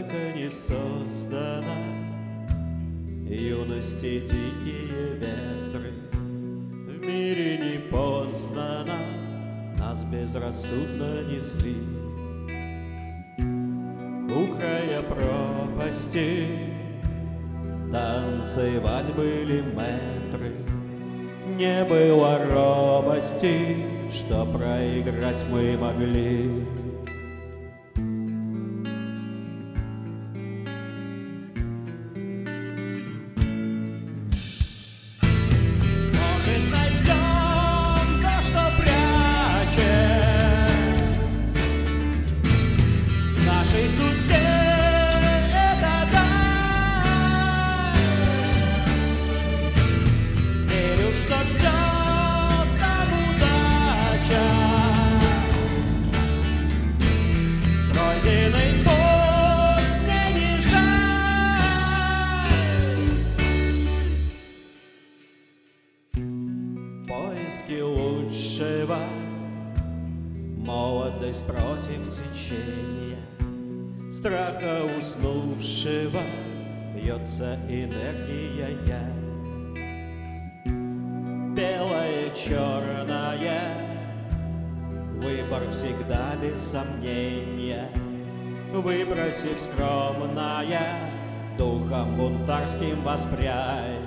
человека не создано, юности дикие ветры. В мире не познано, нас безрассудно несли. У края пропасти танцевать были метры. Не было робости, что проиграть мы могли. Может, найдем то, что прячет в нашей судьбе. Что ждет там удача, пройденный путь мне не жаль. Поиски лучшего, молодость против течения, страха уснувшего бьется энергия. Белое, черное, выбор всегда без сомнения. Выбросив скромное, духом бунтарским воспрянь.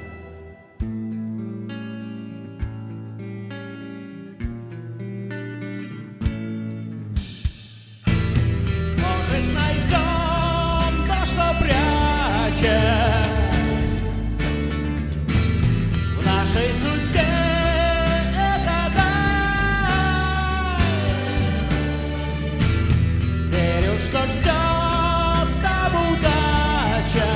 Может, найдем то, что прячет в нашей судьбе. Это дай. Верю, что ждет там удача,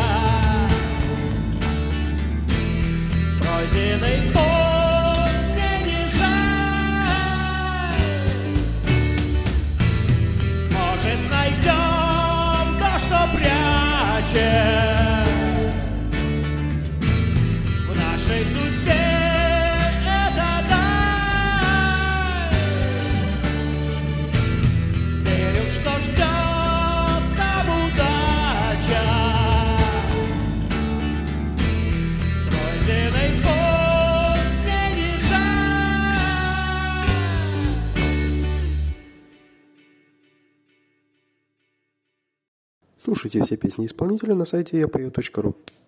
пройденный путь мне не жаль. Может, найдем то, что прячет в нашей судьбе. Это дай. Верю, что ждет там удача, пройденный путь мне не жаль. Слушайте все песни исполнителя на сайте yapою.ru.